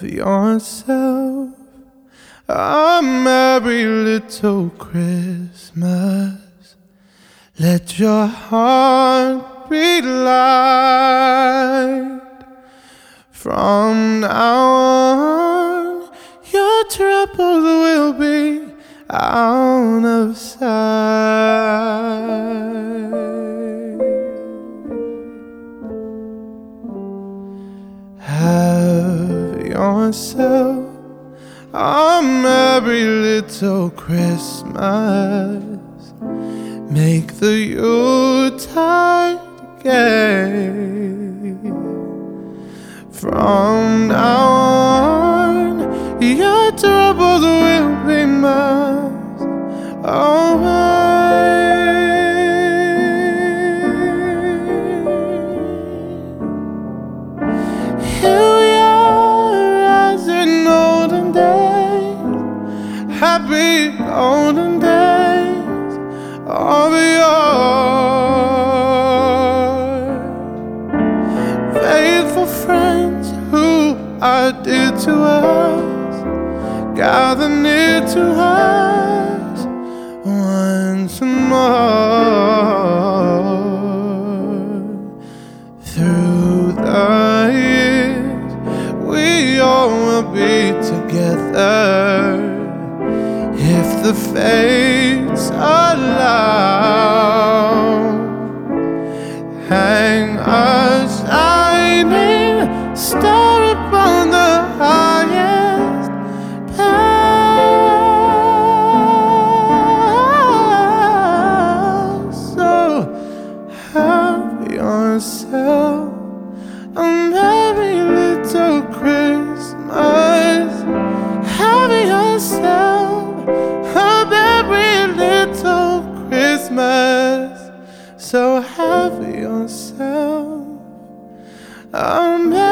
yourself a merry little Christmas. Let your heart be light. From now on, your troubles will be out of sight. Have yourself a merry little Christmas. Make the Yuletide gay. From now on, your troubles will be miles away. Here we are as in olden days, happy olden days of yore. Faithful friends who are dear to us, gather near to us once more. Through the years, we all will be together if the fates allow. Hang a shining star upon the highest bough. So have yourself a merry little Christmas. Have yourself a merry little Christmas. So have yourself a merry